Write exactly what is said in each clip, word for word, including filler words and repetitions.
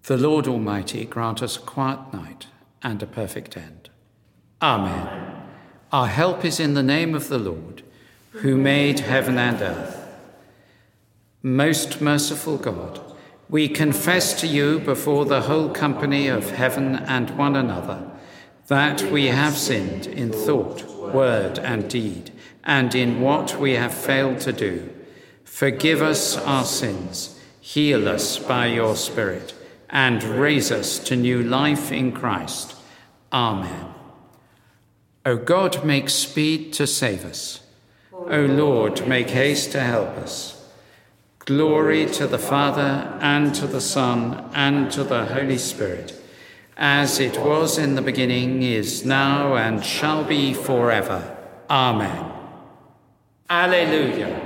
The Lord Almighty grant us a quiet night and a perfect end. Amen. Our help is in the name of the Lord, who made heaven and earth. Most merciful God, we confess to you before the whole company of heaven and one another that we have sinned in thought, word, and deed, and in what we have failed to do. Forgive us our sins, heal us by your Spirit, and raise us to new life in Christ. Amen. O God, make speed to save us. O Lord, make haste to help us. Glory to the Father, and to the Son, and to the Holy Spirit, as it was in the beginning, is now, and shall be forever. Amen. Alleluia.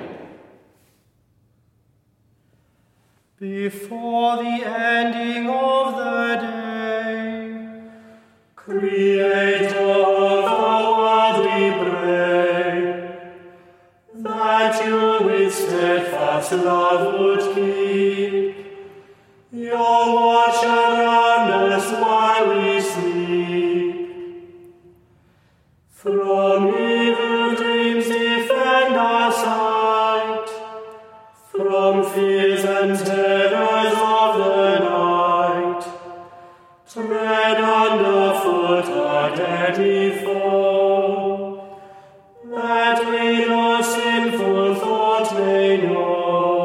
Before the ending of the day, Creator of the world, we pray, that you with steadfast love would keep your watch around us while we sleep. From evil dreams defend our sight, from fears and terrors of the night. Tread underfoot our deadly foe, that we no sinful thought may know.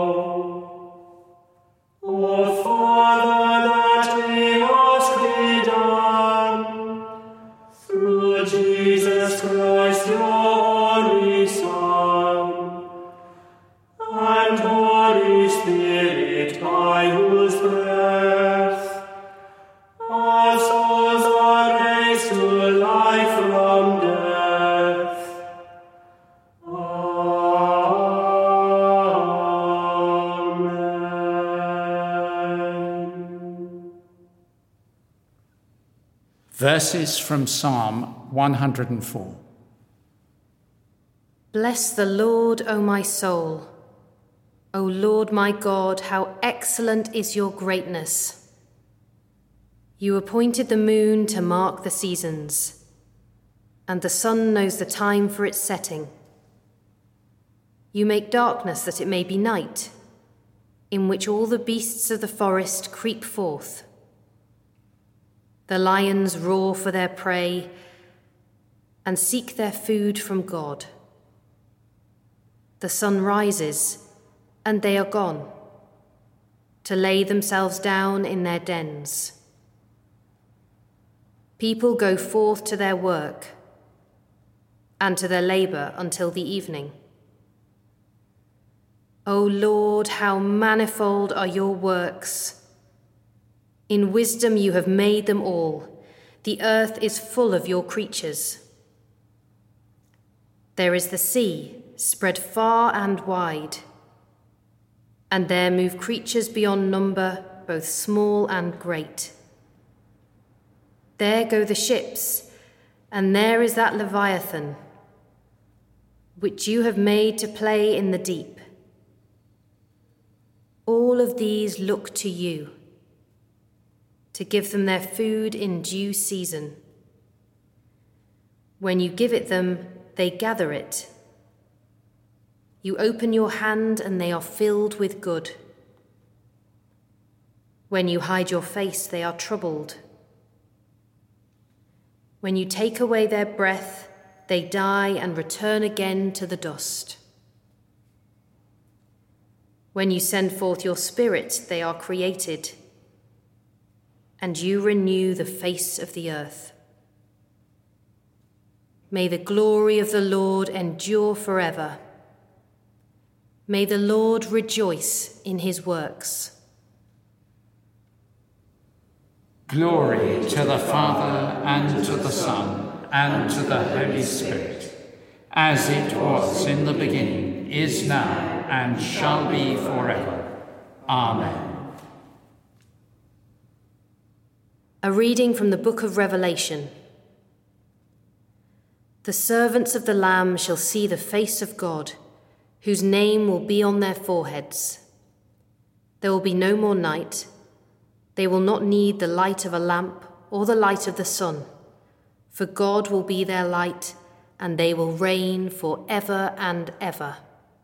O Father, that we ask thee done, through Jesus Christ, your only Son, and Holy Spirit, by whose breath our souls are raised to life from death. Amen. Verses from Psalm one hundred four. Bless the Lord, O my soul. O Lord my God, how excellent is your greatness. You appointed the moon to mark the seasons, and the sun knows the time for its setting. You make darkness that it may be night, in which all the beasts of the forest creep forth. The lions roar for their prey and seek their food from God. The sun rises, and they are gone, to lay themselves down in their dens. People go forth to their work and to their labor until the evening. O Lord, how manifold are your works! In wisdom you have made them all. The earth is full of your creatures. There is the sea, spread far and wide, and there move creatures beyond number, both small and great. There go the ships, and there is that Leviathan, which you have made to play in the deep. All of these look to you, to give them their food in due season. When you give it them, they gather it. You open your hand, and they are filled with good. When you hide your face, they are troubled. When you take away their breath, they die and return again to the dust. When you send forth your Spirit, they are created, and you renew the face of the earth. May the glory of the Lord endure forever. May the Lord rejoice in his works. Glory to the Father, and to the Son, and to the Holy Spirit, as it was in the beginning, is now, and shall be forever. Amen. A reading from the book of Revelation. The servants of the Lamb shall see the face of God, whose name will be on their foreheads. There will be no more night. They will not need the light of a lamp or the light of the sun, for God will be their light, and they will reign for ever and ever.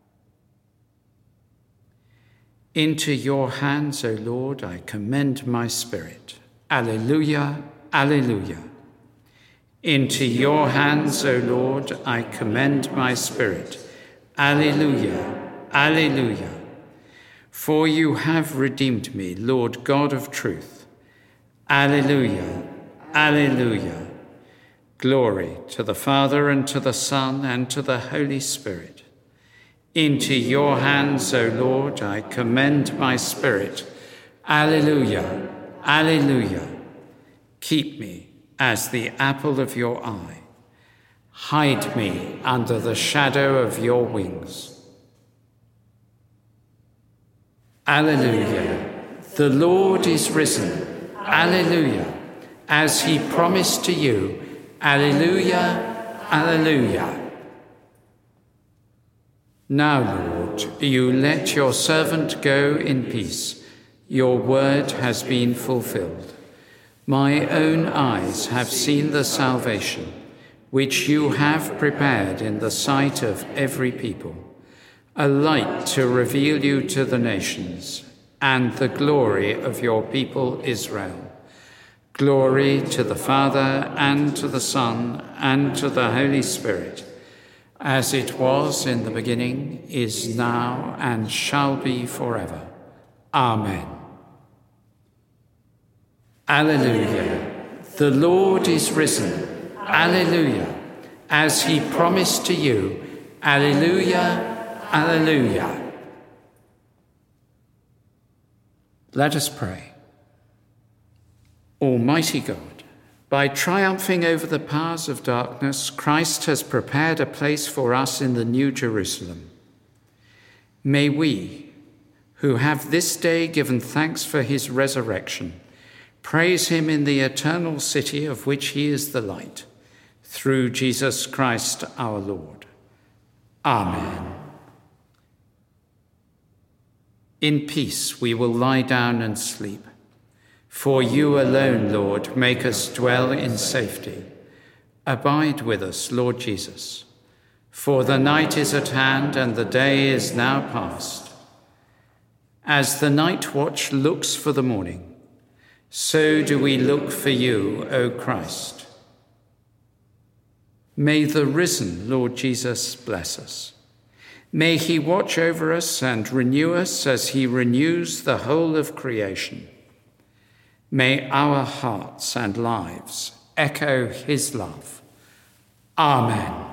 Into your hands, O Lord, I commend my spirit. Alleluia, alleluia. Into your hands, O Lord, I commend my spirit. Alleluia, alleluia. For you have redeemed me, Lord God of truth. Alleluia, alleluia. Glory to the Father, and to the Son, and to the Holy Spirit. Into your hands, O Lord, I commend my spirit. Alleluia, alleluia. Keep me as the apple of your eye. Hide me under the shadow of your wings. Alleluia. The Lord is risen. Alleluia. As he promised to you. Alleluia, alleluia. Now, Lord, you let your servant go in peace. Your word has been fulfilled. My own eyes have seen the salvation, which you have prepared in the sight of every people, a light to reveal you to the nations, and the glory of your people Israel. Glory to the Father, and to the Son, and to the Holy Spirit, as it was in the beginning, is now, and shall be forever. Amen. Alleluia. The Lord is risen. Alleluia. As he promised to you. Alleluia, alleluia. Let us pray. Almighty God, by triumphing over the powers of darkness, Christ has prepared a place for us in the New Jerusalem. May we, who have this day given thanks for his resurrection, praise him in the eternal city of which he is the light, through Jesus Christ our Lord. Amen. In peace we will lie down and sleep. For you alone, Lord, make us dwell in safety. Abide with us, Lord Jesus. For the night is at hand and the day is now past. As the night watch looks for the morning, so do we look for you, O Christ. May the risen Lord Jesus bless us. May he watch over us and renew us as he renews the whole of creation. May our hearts and lives echo his love. Amen.